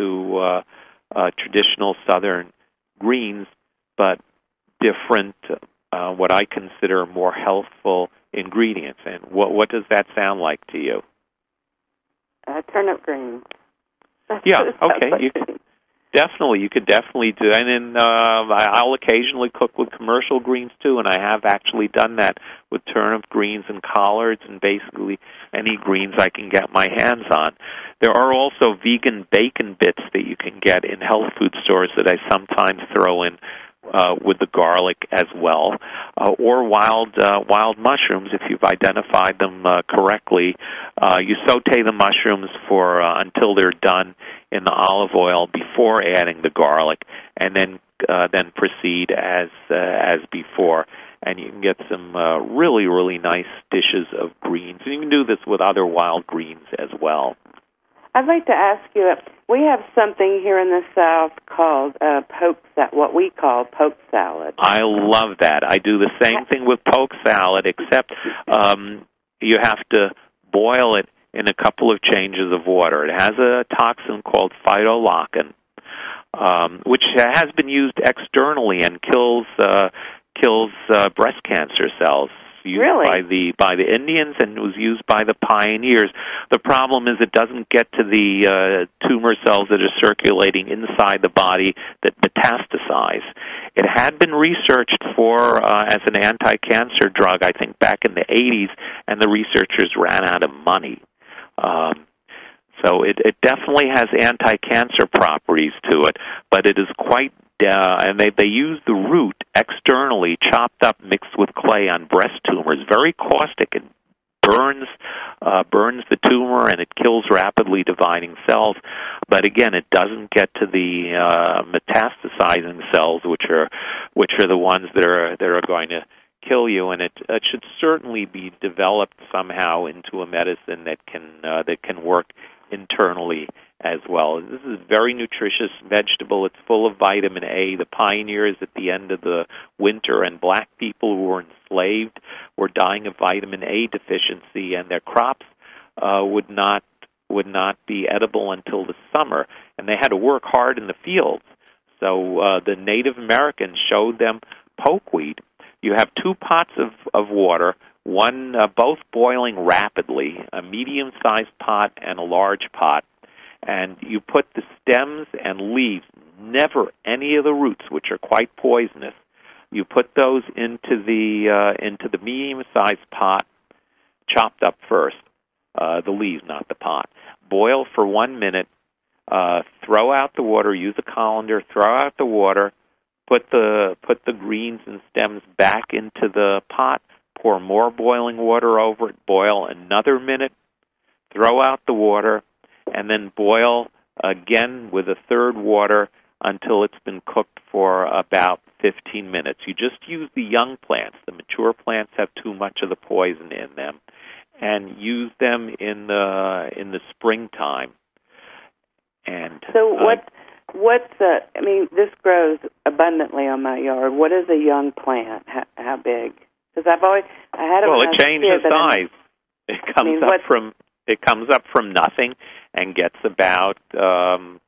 traditional Southern greens, but different, what I consider more healthful ingredients. And what does that sound like to you? Turnip greens. Yeah, okay. You could definitely do. And then I'll occasionally cook with commercial greens too, and I have actually done that with turnip greens and collards and basically any greens I can get my hands on. There are also vegan bacon bits that you can get in health food stores that I sometimes throw in with the garlic as well, or wild mushrooms if you've identified them correctly. You saute the mushrooms for until they're done in the olive oil before adding the garlic, and then proceed as before. And you can get some really nice dishes of greens. And you can do this with other wild greens as well. I'd like to ask you, we have something here in the South called what we call poke salad. I love that. I do the same thing with poke salad, except you have to boil it in a couple of changes of water. It has a toxin called phytolactin, which has been used externally and kills breast cancer cells. used really? by the Indians, and it was used by the pioneers. The problem is it doesn't get to the tumor cells that are circulating inside the body that metastasize. It had been researched for as an anti-cancer drug, I think, back in the 80s, and the researchers ran out of money. So it definitely has anti-cancer properties to it, but it is quite and they use the root externally, chopped up, mixed with clay on breast tumors. Very caustic. It burns the tumor, and it kills rapidly dividing cells. But again, it doesn't get to the metastasizing cells, which are the ones that are going to kill you. And it should certainly be developed somehow into a medicine that can work internally as well. This is a very nutritious vegetable. It's full of vitamin A. The pioneers at the end of the winter, and black people who were enslaved were dying of vitamin A deficiency, and their crops would not be edible until the summer, and they had to work hard in the fields. So the Native Americans showed them pokeweed. You have 2 pots of water, one both boiling rapidly, a medium-sized pot and a large pot, and you put the stems and leaves, never any of the roots, which are quite poisonous. You put those into the medium-sized pot, chopped up first, the leaves, not the pot. Boil for 1 minute. Throw out the water. Use a colander. Throw out the water. Put the greens and stems back into the pot. Pour more boiling water over it. Boil another minute. Throw out the water, and then boil again with a third water until it's been cooked for about 15 minutes. You just use the young plants. The mature plants have too much of the poison in them, and use them in the springtime. And so this grows abundantly on my yard. What is a young plant? How big? Because I had it. Well, it changes size. It comes up from nothing and gets about 10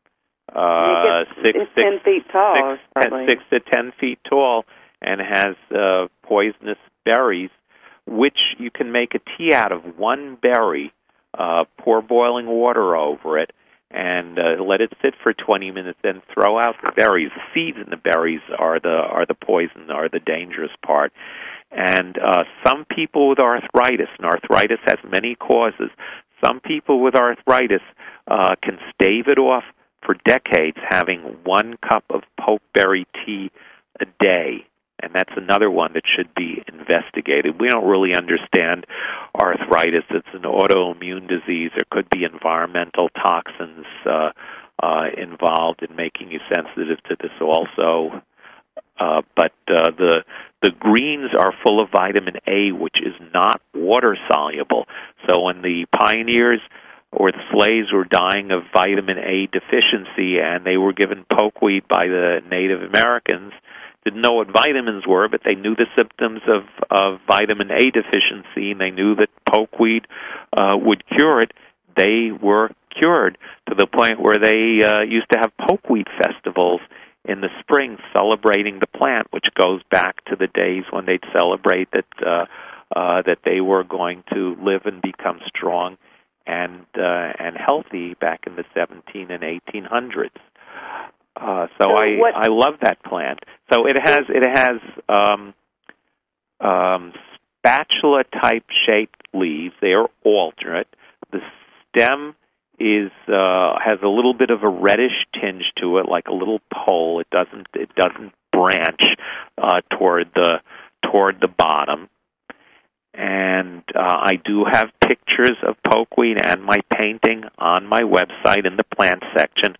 feet tall, 6 to 10 feet tall, and has poisonous berries, which you can make a tea out of. One berry, pour boiling water over it, and let it sit for 20 minutes. Then throw out the berries. The seeds in the berries are the poison, are the dangerous part. And some people with arthritis, and arthritis has many causes. Some people with arthritis can stave it off for decades, having 1 cup of pokeberry tea a day. And that's another one that should be investigated. We don't really understand arthritis. It's an autoimmune disease. There could be environmental toxins involved in making you sensitive to this also. But the greens are full of vitamin A, which is not water-soluble. So when the pioneers or the slaves were dying of vitamin A deficiency and they were given pokeweed by the Native Americans, didn't know what vitamins were, but they knew the symptoms of vitamin A deficiency, and they knew that pokeweed would cure it. They were cured to the point where they used to have pokeweed festivals in the spring celebrating the plant, which goes back to the days when they'd celebrate that they were going to live and become strong and healthy back in the 17 and 1800s. I love that plant. So it has spatula type shaped leaves. They are alternate. The stem has a little bit of a reddish tinge to it, like a little pole. It doesn't branch toward the bottom. And I do have pictures of pokeweed and my painting on my website in the plant section,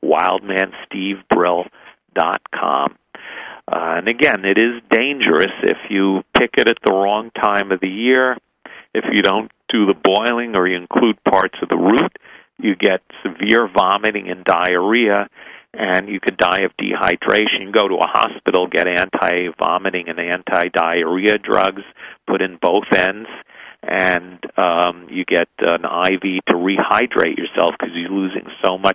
wildmanstevebrill.com. And again, it is dangerous if you pick it at the wrong time of the year. If you don't do the boiling or you include parts of the root, you get severe vomiting and diarrhea, and you could die of dehydration. You go to a hospital, get anti-vomiting and anti-diarrhea drugs, put in both ends, and you get an IV to rehydrate yourself because you're losing so much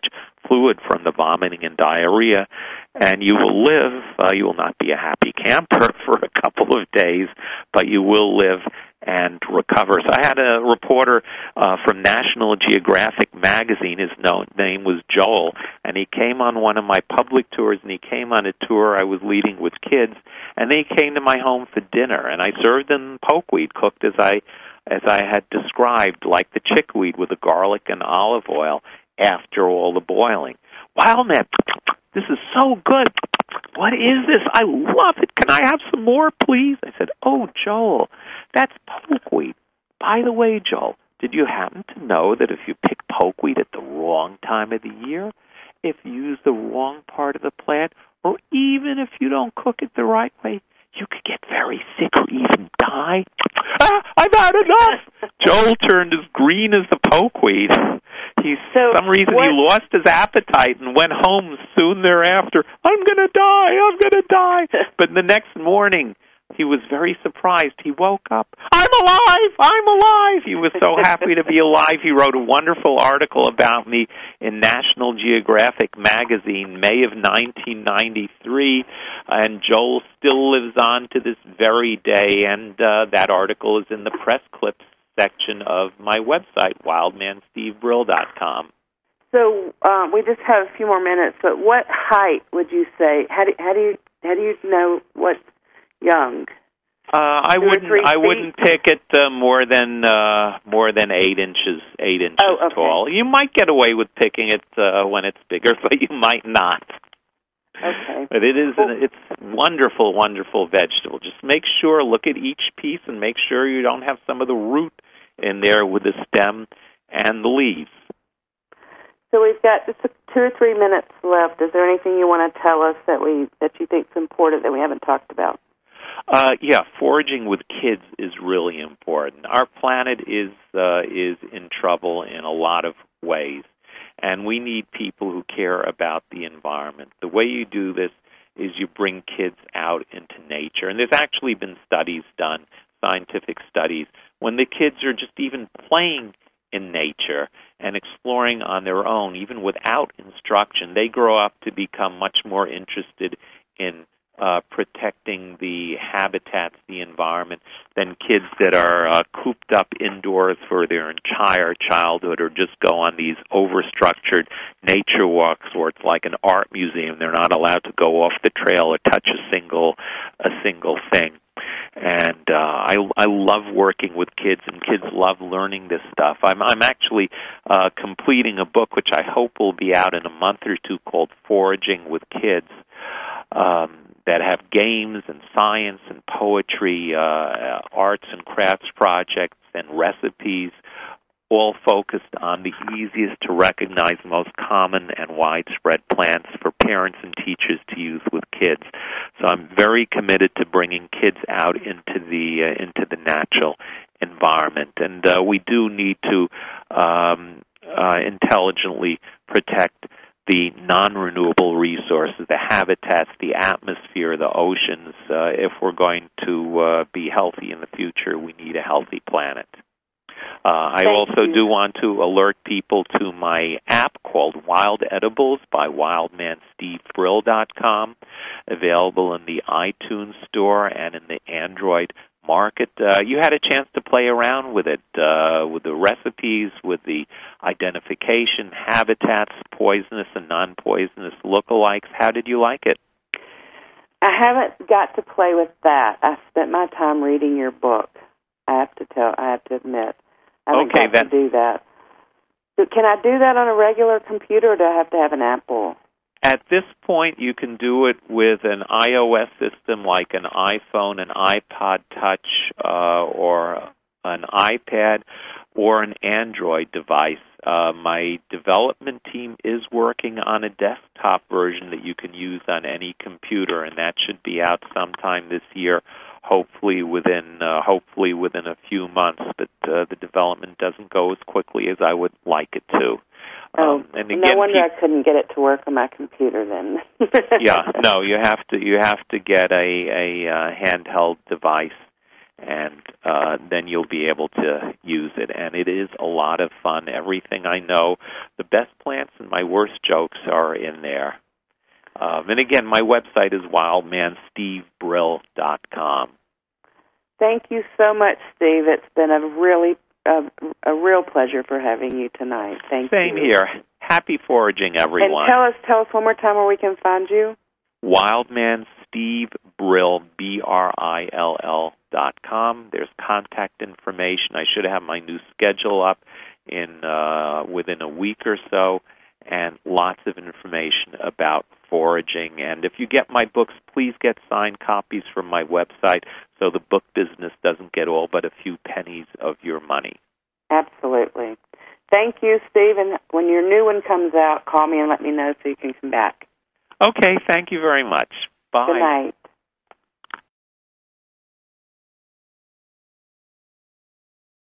fluid from the vomiting and diarrhea, and you will live. You will not be a happy camper for a couple of days, but you will live and recover. So I had a reporter from National Geographic magazine. His name was Joel, and he came on one of my public tours, and he came on a tour I was leading with kids, and they came to my home for dinner, and I served them pokeweed cooked as I had described, like the chickweed with the garlic and olive oil after all the boiling. Wow, man, this is so good. What is this? I love it. Can I have some more, please? I said, oh, Joel, that's pokeweed. By the way, Joel, did you happen to know that if you pick pokeweed at the wrong time of the year, if you use the wrong part of the plant, or even if you don't cook it the right way, you could get very sick or even die? I've had enough! Joel turned as green as the pokeweed. For some reason he lost his appetite and went home soon thereafter. I'm going to die. But the next morning, he was very surprised. He woke up. I'm alive! He was so happy to be alive. He wrote a wonderful article about me in National Geographic magazine, May of 1993, and Joel still lives on to this very day, and that article is in the press clips section of my website, wildmanstevebrill.com. So we just have a few more minutes, but what height would you say? How do you know what's young? I wouldn't pick it more than 8 inches tall. You might get away with picking it when it's bigger, but you might not. Okay. But it's wonderful, wonderful vegetable. Just look at each piece and make sure you don't have some of the root in there with the stem and the leaves. So we've got just 2 or 3 minutes left. Is there anything you want to tell us that you think is important that we haven't talked about? Foraging with kids is really important. Our planet is in trouble in a lot of ways, and we need people who care about the environment. The way you do this is you bring kids out into nature, and there's actually been studies done, scientific studies, when the kids are just even playing in nature and exploring on their own, even without instruction, they grow up to become much more interested in protecting the habitats, the environment, than kids that are cooped up indoors for their entire childhood or just go on these overstructured nature walks where it's like an art museum. They're not allowed to go off the trail or touch a single thing. And I love working with kids, and kids love learning this stuff. I'm actually completing a book which I hope will be out in a month or two called Foraging with Kids, that have games and science and poetry, arts and crafts projects and recipes, all focused on the easiest to recognize, most common and widespread plants for parents and teachers to use with kids. So I'm very committed to bringing kids out into the natural environment, and we do need to intelligently protect the non-renewable resources, the habitats, the atmosphere, the oceans. If we're going to be healthy in the future, we need a healthy planet. I also do want to alert people to my app called Wild Edibles by wildmanstevebrill.com, available in the iTunes store and in the Android market. You had a chance to play around with it, with the recipes, with the identification, habitats, poisonous and non-poisonous lookalikes. How did you like it? I haven't got to play with that. I spent my time reading your book. I have to admit. I haven't got to do that. So can I do that on a regular computer, or do I have to have an Apple? At this point, you can do it with an iOS system like an iPhone, an iPod Touch, or an iPad, or an Android device. My development team is working on a desktop version that you can use on any computer, and that should be out sometime this year, hopefully within a few months. But the development doesn't go as quickly as I would like it to. And again, no wonder I couldn't get it to work on my computer then. Yeah, no, you have to get a handheld device, and then you'll be able to use it. And it is a lot of fun. Everything I know, the best plants and my worst jokes are in there. And again, my website is wildmanstevebrill.com. Thank you so much, Steve. It's been a real pleasure for having you tonight. Thank you. Same here. Happy foraging, everyone. And tell us one more time where we can find you. Wildman Steve Brill, BRILL.com. There's contact information. I should have my new schedule up within a week or so, and lots of information about foraging. And if you get my books, please get signed copies from my website so the book business doesn't get all but a few pennies of your money. Absolutely. Thank you, Steve. And when your new one comes out, call me and let me know so you can come back. Okay, thank you very much. Bye. Good night.